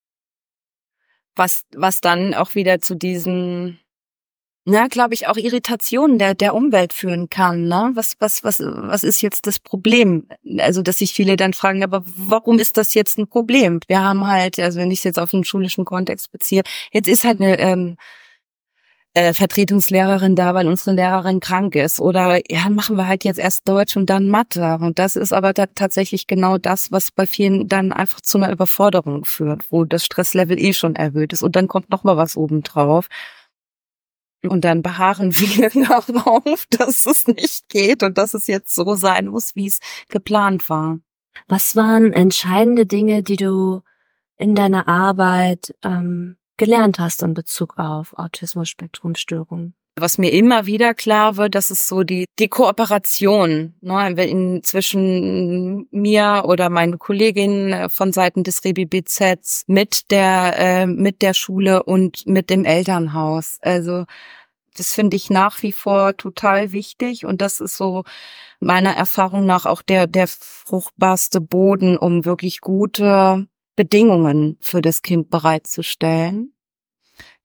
Was, was dann auch wieder zu diesen, na, glaube ich, auch Irritationen der, der Umwelt führen kann, ne? Was, was, was, was ist jetzt das Problem? Also, dass sich viele dann fragen, aber warum ist das jetzt ein Problem? Wir haben halt, also wenn ich es jetzt auf den schulischen Kontext beziehe, jetzt ist halt eine, ähm, Äh, Vertretungslehrerin da, weil unsere Lehrerin krank ist. Oder ja, machen wir halt jetzt erst Deutsch und dann Mathe. Und das ist aber da tatsächlich genau das, was bei vielen dann einfach zu einer Überforderung führt, wo das Stresslevel eh schon erhöht ist. Und dann kommt noch mal was obendrauf. Und dann beharren wir darauf, dass es nicht geht und dass es jetzt so sein muss, wie es geplant war. Was waren entscheidende Dinge, die du in deiner Arbeit ähm gelernt hast in Bezug auf Autismus-Spektrum-Störungen? Was mir immer wieder klar wird, das ist so die die Kooperation, ne, in, zwischen mir oder meinen Kolleginnen von Seiten des R E B I B Z mit der äh, mit der Schule und mit dem Elternhaus. Also das finde ich nach wie vor total wichtig, und das ist so meiner Erfahrung nach auch der der fruchtbarste Boden, um wirklich gute Bedingungen für das Kind bereitzustellen.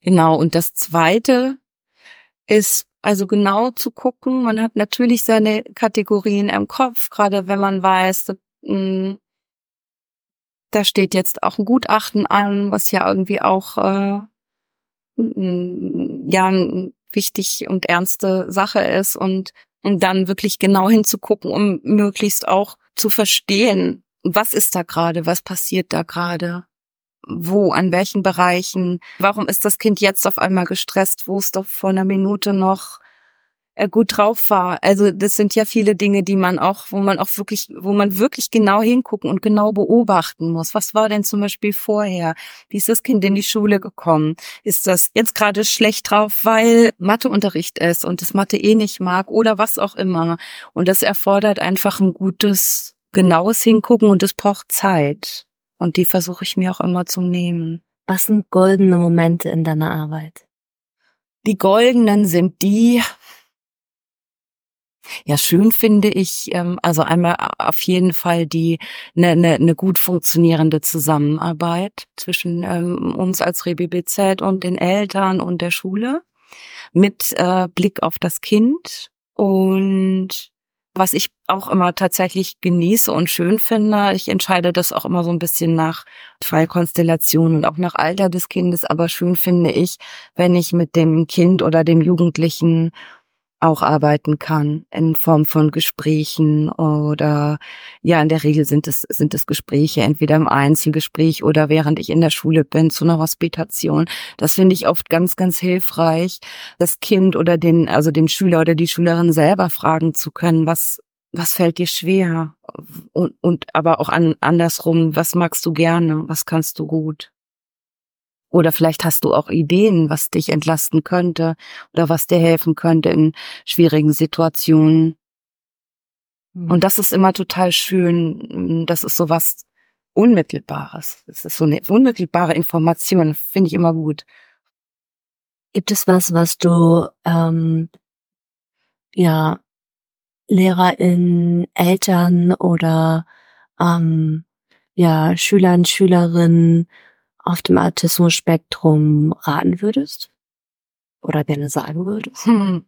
Genau, und das Zweite ist also genau zu gucken, man hat natürlich seine Kategorien im Kopf, gerade wenn man weiß, mh, da steht jetzt auch ein Gutachten an, was ja irgendwie auch äh, mh, ja eine wichtig und ernste Sache ist und, und dann wirklich genau hinzugucken, um möglichst auch zu verstehen, was ist da gerade, was passiert da gerade. Wo, an welchen Bereichen, warum ist das Kind jetzt auf einmal gestresst, wo es doch vor einer Minute noch äh, gut drauf war. Also das sind ja viele Dinge, die man auch, wo man auch wirklich, wo man wirklich genau hingucken und genau beobachten muss. Was war denn zum Beispiel vorher? Wie ist das Kind in die Schule gekommen? Ist das jetzt gerade schlecht drauf, weil Matheunterricht ist und das Mathe eh nicht mag oder was auch immer. Und das erfordert einfach ein gutes, genaues Hingucken und es braucht Zeit. Und die versuche ich mir auch immer zu nehmen. Was sind goldene Momente in deiner Arbeit? Die goldenen sind die, ja schön finde ich, also einmal auf jeden Fall die eine ne, ne gut funktionierende Zusammenarbeit zwischen ähm, uns als R B B Z und den Eltern und der Schule mit äh, Blick auf das Kind. Und was ich auch immer tatsächlich genieße und schön finde, ich entscheide das auch immer so ein bisschen nach Fallkonstellation und auch nach Alter des Kindes, aber schön finde ich, wenn ich mit dem Kind oder dem Jugendlichen auch arbeiten kann in Form von Gesprächen oder ja, in der Regel sind es sind es Gespräche, entweder im Einzelgespräch oder während ich in der Schule bin zu einer Hospitation. Das finde ich oft ganz, ganz hilfreich, das Kind oder den, also den Schüler oder die Schülerin selber fragen zu können, was was fällt dir schwer und und aber auch an, andersrum, was magst du gerne, was kannst du gut? Oder vielleicht hast du auch Ideen, was dich entlasten könnte oder was dir helfen könnte in schwierigen Situationen. Mhm. Und das ist immer total schön. Das ist so was Unmittelbares. Das ist so eine unmittelbare Information. Finde ich immer gut. Gibt es was, was du ähm, ja LehrerInnen, Eltern oder ähm, ja Schülern, Schülerinnen auf dem Autismus-Spektrum raten würdest? Oder gerne sagen würdest? Hm.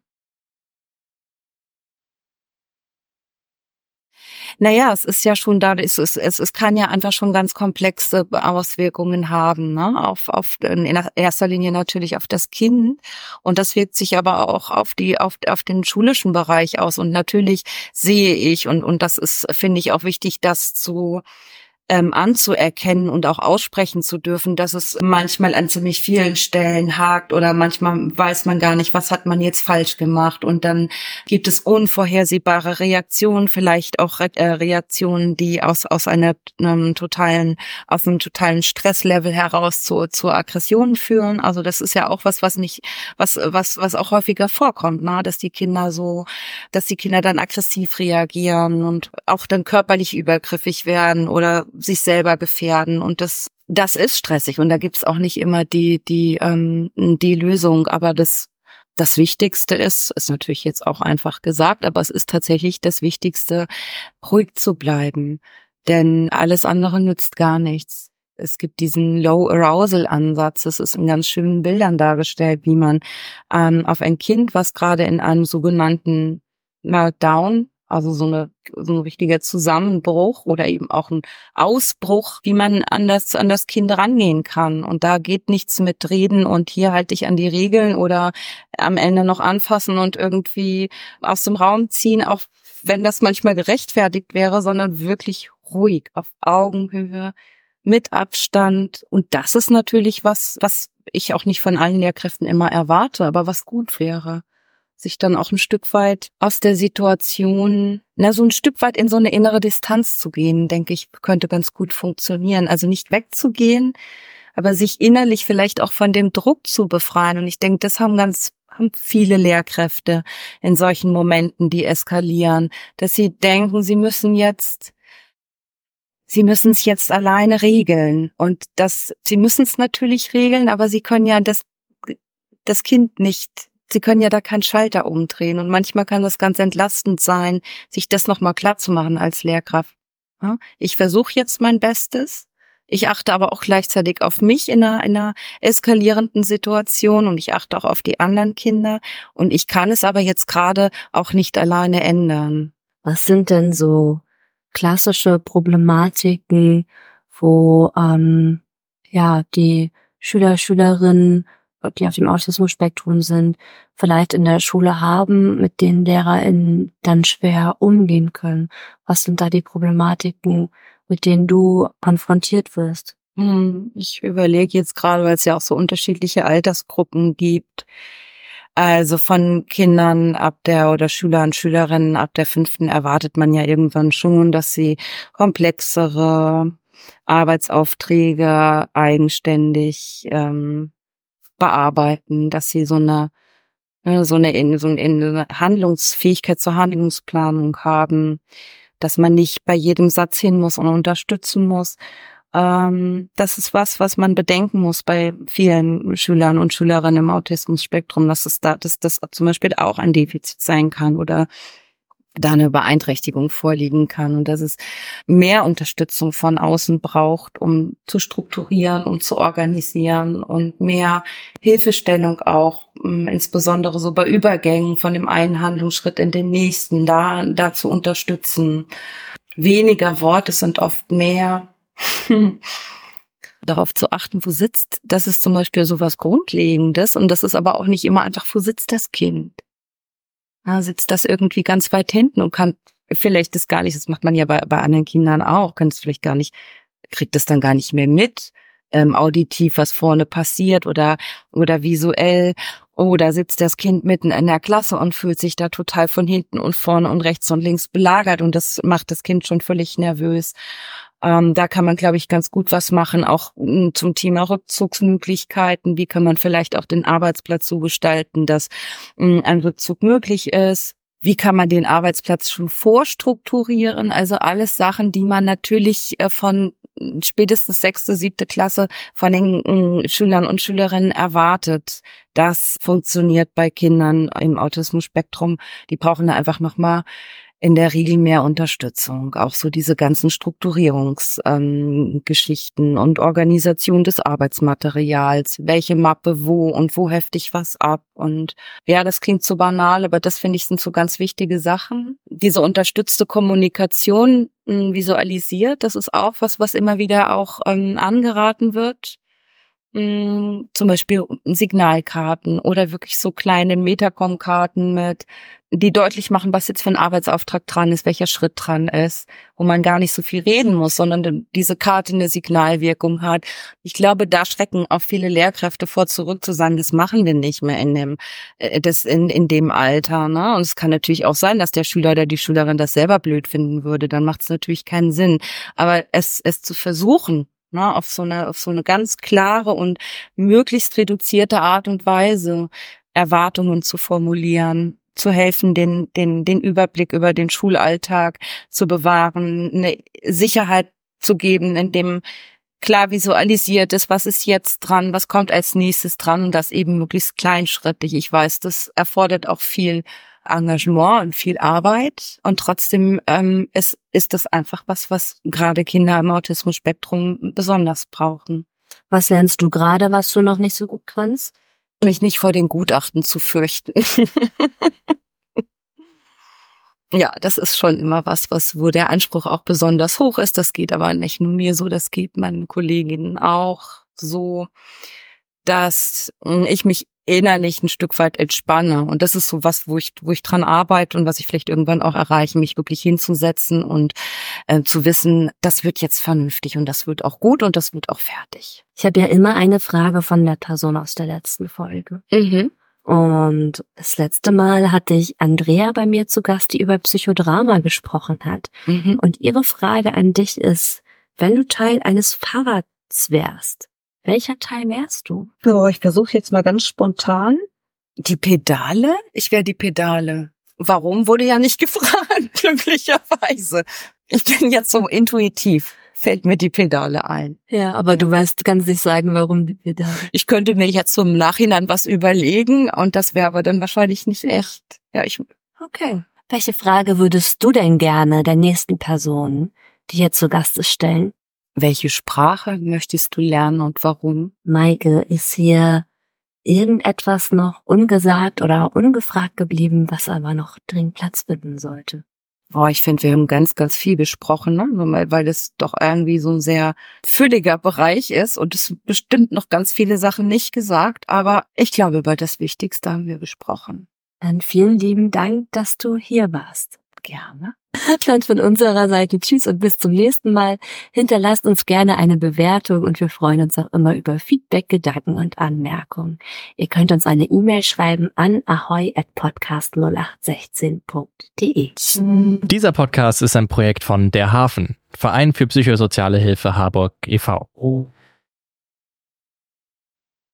Naja, es ist ja schon da, es, es, es kann ja einfach schon ganz komplexe Auswirkungen haben, ne? Auf, auf, in erster Linie natürlich auf das Kind. Und das wirkt sich aber auch auf die, auf, auf den schulischen Bereich aus. Und natürlich sehe ich, und, und das ist, finde ich auch wichtig, das zu, Ähm, anzuerkennen und auch aussprechen zu dürfen, dass es manchmal an ziemlich vielen Stellen hakt oder manchmal weiß man gar nicht, was hat man jetzt falsch gemacht und dann gibt es unvorhersehbare Reaktionen, vielleicht auch Re- äh, Reaktionen, die aus aus einer einem totalen aus einem totalen Stresslevel heraus zu zu Aggressionen führen. Also das ist ja auch was, was nicht was was was auch häufiger vorkommt, ne? Dass die Kinder so, dass die Kinder dann aggressiv reagieren und auch dann körperlich übergriffig werden oder sich selber gefährden und das das ist stressig und da gibt's auch nicht immer die die ähm, die Lösung, aber das das Wichtigste ist ist natürlich jetzt auch einfach gesagt, aber es ist tatsächlich das Wichtigste, ruhig zu bleiben, denn alles andere nützt gar nichts. Es gibt diesen Low Arousal Ansatz, das ist in ganz schönen Bildern dargestellt, wie man ähm, auf ein Kind, was gerade in einem sogenannten Meltdown, also so eine so ein richtiger Zusammenbruch oder eben auch ein Ausbruch, wie man an das an das Kind rangehen kann. Und da geht nichts mit Reden und hier halte ich an die Regeln oder am Ende noch anfassen und irgendwie aus dem Raum ziehen, auch wenn das manchmal gerechtfertigt wäre, sondern wirklich ruhig, auf Augenhöhe, mit Abstand. Und das ist natürlich was, was ich auch nicht von allen Lehrkräften immer erwarte, aber was gut wäre. Sich dann auch ein Stück weit aus der Situation, na, so ein Stück weit in so eine innere Distanz zu gehen, denke ich, könnte ganz gut funktionieren. Also nicht wegzugehen, aber sich innerlich vielleicht auch von dem Druck zu befreien. Und ich denke, das haben ganz, haben viele Lehrkräfte in solchen Momenten, die eskalieren, dass sie denken, sie müssen jetzt, sie müssen es jetzt alleine regeln. Und das, sie müssen es natürlich regeln, aber sie können ja das, das Kind nicht. Sie können ja da keinen Schalter umdrehen und manchmal kann das ganz entlastend sein, sich das nochmal klar zu machen als Lehrkraft. Ich versuche jetzt mein Bestes, Ich achte aber auch gleichzeitig auf mich in einer, in einer eskalierenden Situation und ich achte auch auf die anderen Kinder. Und ich kann es aber jetzt gerade auch nicht alleine ändern. Was sind denn so klassische Problematiken, wo ähm, ja die Schüler, Schülerinnen, die auf dem Autismus-Spektrum sind, vielleicht in der Schule haben, mit denen LehrerInnen dann schwer umgehen können? Was sind da die Problematiken, mit denen du konfrontiert wirst? Hm, ich überlege jetzt gerade, weil es ja auch so unterschiedliche Altersgruppen gibt. Also von Kindern ab der oder Schüler und Schülerinnen ab der fünften erwartet man ja irgendwann schon, dass sie komplexere Arbeitsaufträge eigenständig ähm, bearbeiten, dass sie so eine so eine, so eine Handlungsfähigkeit zur Handlungsplanung haben, dass man nicht bei jedem Satz hin muss und unterstützen muss. Ähm, das ist was, was man bedenken muss bei vielen Schülern und Schülerinnen im Autismus-Spektrum, dass es da, dass das zum Beispiel auch ein Defizit sein kann oder da eine Beeinträchtigung vorliegen kann und dass es mehr Unterstützung von außen braucht, um zu strukturieren, um zu organisieren und mehr Hilfestellung auch, insbesondere so bei Übergängen von dem einen Handlungsschritt in den nächsten, da, da zu unterstützen. Weniger Worte sind oft mehr. Darauf zu achten, wo sitzt, das ist zum Beispiel so was Grundlegendes und das ist aber auch nicht immer einfach, wo sitzt das Kind? Ja, sitzt das irgendwie ganz weit hinten und kann vielleicht das gar nicht, das macht man ja bei, bei anderen Kindern auch, kann es vielleicht gar nicht, kriegt es dann gar nicht mehr mit, ähm, auditiv, was vorne passiert oder oder visuell, oder sitzt das Kind mitten in der Klasse und fühlt sich da total von hinten und vorne und rechts und links belagert und das macht das Kind schon völlig nervös. Ähm, da kann man, glaube ich, ganz gut was machen, auch m, zum Thema Rückzugsmöglichkeiten. Wie kann man vielleicht auch den Arbeitsplatz so gestalten, dass m, ein Rückzug möglich ist? Wie kann man den Arbeitsplatz schon vorstrukturieren? Also alles Sachen, die man natürlich äh, von spätestens sechste, siebte Klasse von den m, Schülern und Schülerinnen erwartet. Das funktioniert bei Kindern im Autismus-Spektrum. Die brauchen da einfach nochmal in der Regel mehr Unterstützung, auch so diese ganzen Strukturierungsgeschichten ähm, und Organisation des Arbeitsmaterials, welche Mappe wo und wo hefte ich was ab und ja, das klingt so banal, aber das finde ich sind so ganz wichtige Sachen. Diese unterstützte Kommunikation mh, visualisiert, das ist auch was, was immer wieder auch ähm, angeraten wird. Mh, zum Beispiel Signalkarten oder wirklich so kleine Metacom-Karten mit, die deutlich machen, was jetzt für ein Arbeitsauftrag dran ist, welcher Schritt dran ist, wo man gar nicht so viel reden muss, sondern diese Karte eine Signalwirkung hat. Ich glaube, da schrecken auch viele Lehrkräfte vor, zurück zu sagen, das machen wir nicht mehr in dem, äh, das in, in dem Alter, ne? Und es kann natürlich auch sein, dass der Schüler oder die Schülerin das selber blöd finden würde, dann macht es natürlich keinen Sinn. Aber es, es zu versuchen, ne, auf so eine, auf so eine ganz klare und möglichst reduzierte Art und Weise Erwartungen zu formulieren, zu helfen, den, den, den Überblick über den Schulalltag zu bewahren, eine Sicherheit zu geben, in dem klar visualisiert ist, was ist jetzt dran, was kommt als nächstes dran und das eben möglichst kleinschrittig. Ich weiß, das erfordert auch viel Engagement und viel Arbeit und trotzdem ähm, es ist das einfach was, was gerade Kinder im Autismus-Spektrum besonders brauchen. Was lernst du gerade, was du noch nicht so gut kannst? Mich nicht vor den Gutachten zu fürchten. Ja, das ist schon immer was, was, wo der Anspruch auch besonders hoch ist. Das geht aber nicht nur mir so, das geht meinen Kolleginnen auch so, dass ich mich innerlich ein Stück weit entspanne. Und das ist so was, wo ich, wo ich dran arbeite und was ich vielleicht irgendwann auch erreiche, mich wirklich hinzusetzen und äh, zu wissen, das wird jetzt vernünftig und das wird auch gut und das wird auch fertig. Ich habe ja immer eine Frage von der Person aus der letzten Folge. Mhm. Und das letzte Mal hatte ich Andrea bei mir zu Gast, die über Psychodrama gesprochen hat. Mhm. Und ihre Frage an dich ist, wenn du Teil eines Fahrrads wärst, welcher Teil wärst du? So, ich versuche jetzt mal ganz spontan. Die Pedale? Ich wäre die Pedale. Warum, wurde ja nicht gefragt, glücklicherweise. Ich bin jetzt so intuitiv, fällt mir die Pedale ein. Ja, aber du weißt, kannst nicht sagen, warum die Pedale. Ich könnte mir jetzt so im Nachhinein was überlegen und das wäre aber dann wahrscheinlich nicht echt. Ja, ich. Okay. Welche Frage würdest du denn gerne der nächsten Person, die hier zu Gast ist, stellen? Welche Sprache möchtest du lernen und warum? Maike, ist hier irgendetwas noch ungesagt oder ungefragt geblieben, was aber noch dringend Platz finden sollte? Oh, ich finde, wir haben ganz, ganz viel besprochen, ne? Weil das doch irgendwie so ein sehr fülliger Bereich ist und es sind bestimmt noch ganz viele Sachen nicht gesagt, aber ich glaube, über das Wichtigste haben wir besprochen. Dann vielen lieben Dank, dass du hier warst. Gerne. Dann von unserer Seite tschüss und bis zum nächsten Mal. Hinterlasst uns gerne eine Bewertung und wir freuen uns auch immer über Feedback, Gedanken und Anmerkungen. Ihr könnt uns eine E-Mail schreiben an ahoi at podcast null acht sechzehn punkt de. Dieser Podcast ist ein Projekt von Der Hafen, Verein für psychosoziale Hilfe Harburg e V